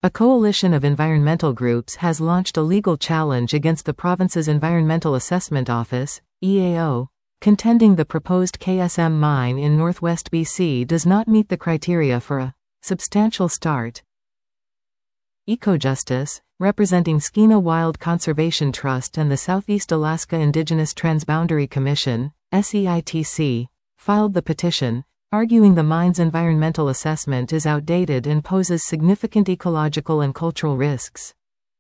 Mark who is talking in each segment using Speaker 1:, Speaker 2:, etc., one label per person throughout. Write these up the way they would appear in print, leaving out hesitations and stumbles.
Speaker 1: A coalition of environmental groups has launched a legal challenge against the province's Environmental Assessment Office, EAO, contending the proposed KSM mine in northwest BC does not meet the criteria for a substantial start. Ecojustice, representing Skeena Wild Conservation Trust and the Southeast Alaska Indigenous Transboundary Commission, SEITC, filed the petition, arguing the mine's environmental assessment is outdated and poses significant ecological and cultural risks.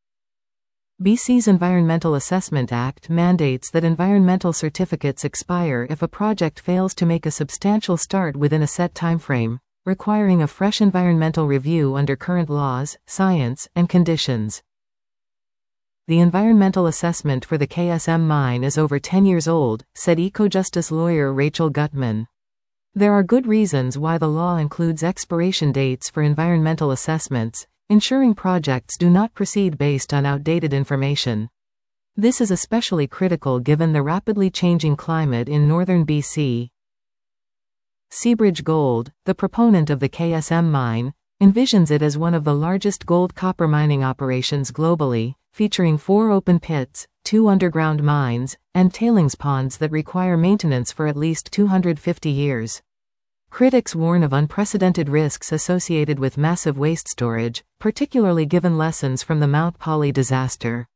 Speaker 1: BC's Environmental Assessment Act mandates that environmental certificates expire if a project fails to make a substantial start within a set timeframe, requiring a fresh environmental review under current laws, science, and conditions. The environmental assessment for the KSM mine is over 10 years old, said ecojustice lawyer Rachel Gutman. There are good reasons why the law includes expiration dates for environmental assessments, ensuring projects do not proceed based on outdated information. This is especially critical given the rapidly changing climate in northern BC. Seabridge Gold, the proponent of the KSM mine, envisions it as one of the largest gold-copper mining operations globally, featuring 4 open pits, 2 underground mines, and tailings ponds that require maintenance for at least 250 years. Critics warn of unprecedented risks associated with massive waste storage, particularly given lessons from the Mount Polley disaster.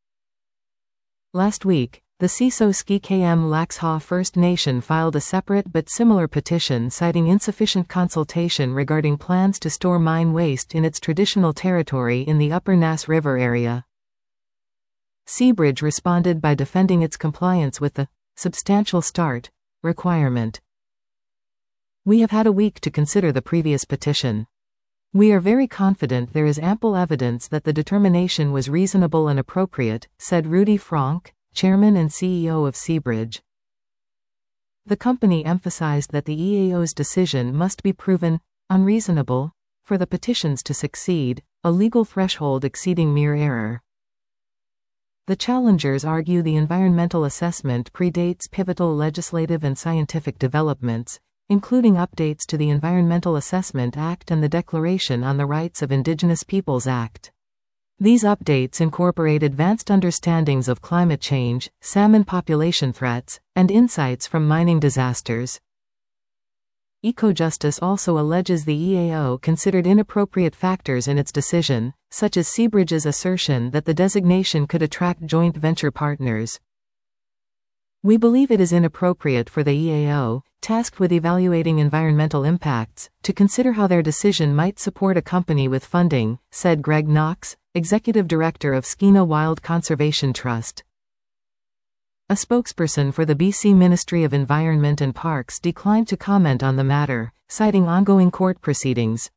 Speaker 1: Last week, the Siso-Ski-KM Laksha First Nation filed a separate but similar petition citing insufficient consultation regarding plans to store mine waste in its traditional territory in the Upper Nass River area. Seabridge responded by defending its compliance with the substantial start requirement. We have had a week to consider the previous petition. We are very confident there is ample evidence that the determination was reasonable and appropriate, said Rudy Franck, chairman and CEO of Seabridge. The company emphasized that the EAO's decision must be proven unreasonable for the petitions to succeed, a legal threshold exceeding mere error. The challengers argue the environmental assessment predates pivotal legislative and scientific developments, including updates to the Environmental Assessment Act and the Declaration on the Rights of Indigenous Peoples Act. These updates incorporate advanced understandings of climate change, salmon population threats, and insights from mining disasters. Ecojustice also alleges the EAO considered inappropriate factors in its decision, such as Seabridge's assertion that the designation could attract joint venture partners. We believe it is inappropriate for the EAO, tasked with evaluating environmental impacts, to consider how their decision might support a company with funding, said Greg Knox, executive director of Skeena Wild Conservation Trust. A spokesperson for the BC Ministry of Environment and Parks declined to comment on the matter, citing ongoing court proceedings.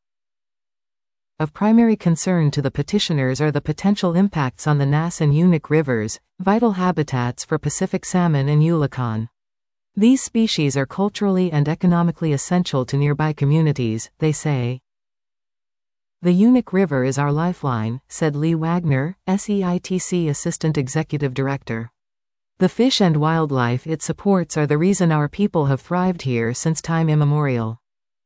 Speaker 1: Of primary concern to the petitioners are the potential impacts on the Nass and Unic rivers, vital habitats for Pacific salmon and eulachon. These species are culturally and economically essential to nearby communities, they say. The Unic River is our lifeline, said Lee Wagner, SEITC Assistant Executive Director. The fish and wildlife it supports are the reason our people have thrived here since time immemorial.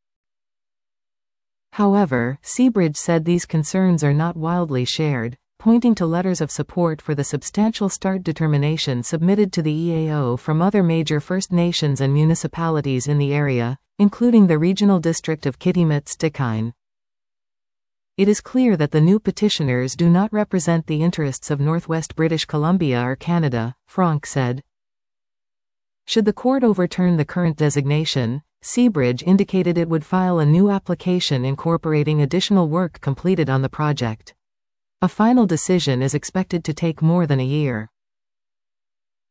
Speaker 1: However, Seabridge said these concerns are not widely shared, pointing to letters of support for the substantial start determination submitted to the EAO from other major First Nations and municipalities in the area, including the Regional District of Kitimat-Stikine. It is clear that the new petitioners do not represent the interests of Northwest British Columbia or Canada, Franck said. Should the court overturn the current designation, Seabridge indicated it would file a new application incorporating additional work completed on the project. A final decision is expected to take more than a year.